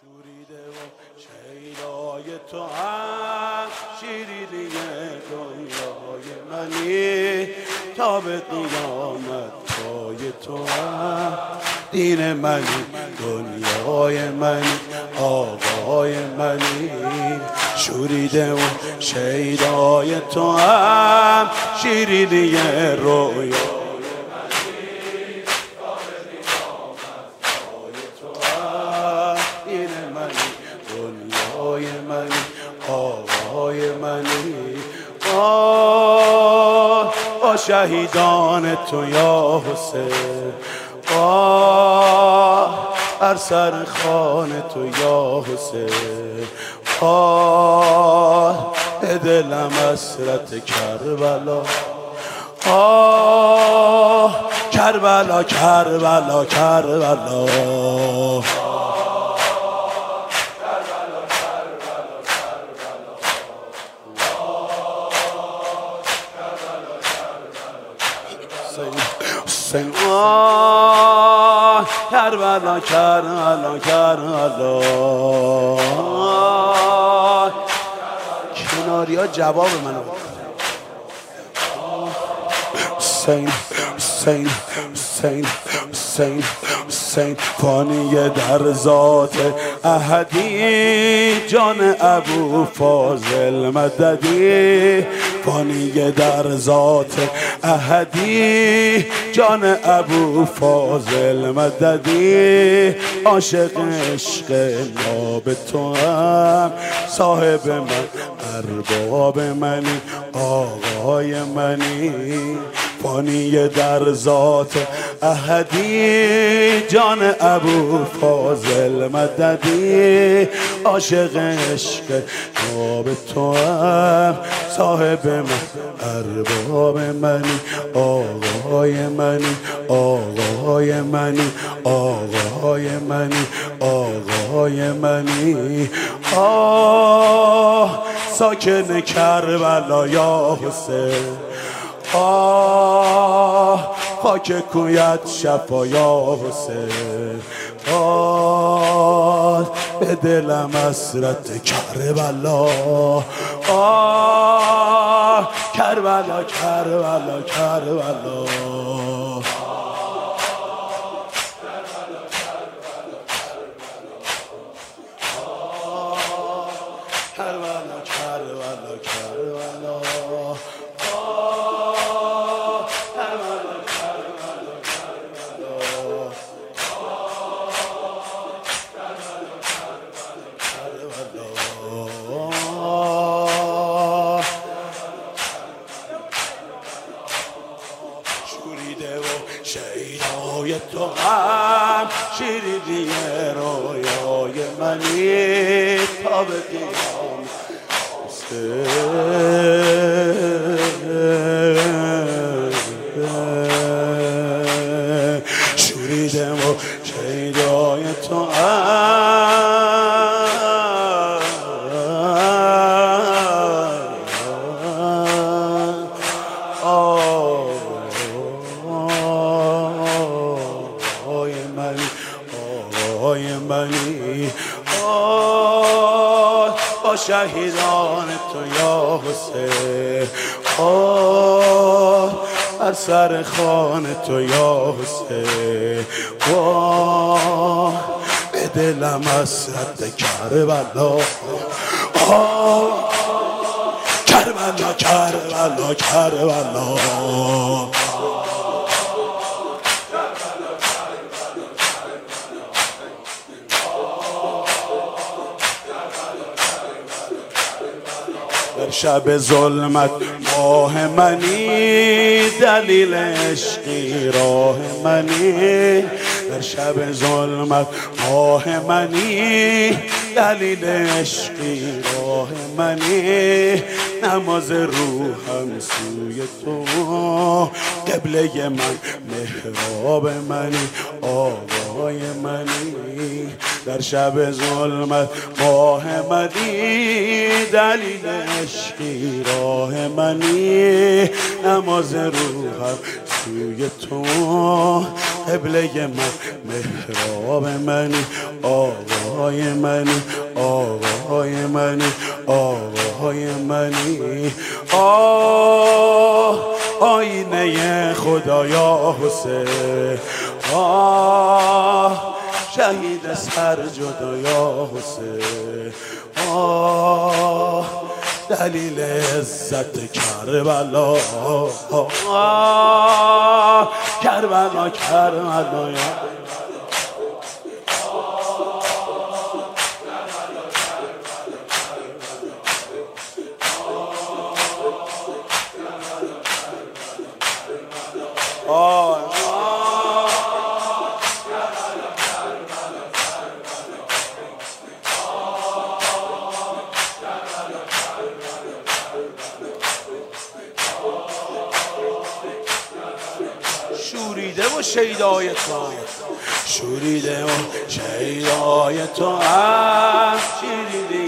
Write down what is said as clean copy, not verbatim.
شوریده و شیدای تو هم شیرینی دنیای منی تا به قیامت پای تو هم دین منی دنیای منی آقای منی شوریده و شیدای تو هم شیرینی رویا آقای منی با شهیدان تو یا حسین بر سر خان تو یا حسین به دلم حسرت کربلا کربلا کربلا کربلا حسین کربلا کربلا کربلا کناری ها جواب منو حسین حسین حسین حسین حسین فانی در ذات احدی جان ابو فاضل مددی فانی در ذات احدی جان ابو فاضل مددی عاشق عشق ناب تو هم صاحب من ارباب منی آقای منی فانی در ذات احدی جان ابو فاضل مددی عاشق عشق ناب تو هم صاحب من ارباب منی آقای منی آقای منی آقای منی آقای منی ساکن کربلا یا حسین خاک کویت شفا یا حسین به دلم حسرت کربلا کربلا کربلا کربلا کربلا کربلا کربلا شوریده و شیدای تو هم شیرینی رویای منی تا به قیام شوریده و شیدای تو آقای منی با شهیدان تو یا حسین بر سر خان تو یا حسین به دلم حسرت کربلا کربلا کربلا کربلا در شب ظلمت ماه منی دلیل عشقی راه منی در شب ظلمت ماه منی دلیل عشقی راه منی نماز روحم سوی تو قبله من محراب منی آقای منی در شب ظلمت ماه منی دلیل عشقی راه منی نماز روحم سوی تو قبله من محراب منی آقای آقای منی آقای منی آقای منی آینه خدایا حسین شهید سر جدایا حسین دلیل عزت کربلا کربلا کربلا شوریده و شیدای تو شوریده و شیدای تو شیریدی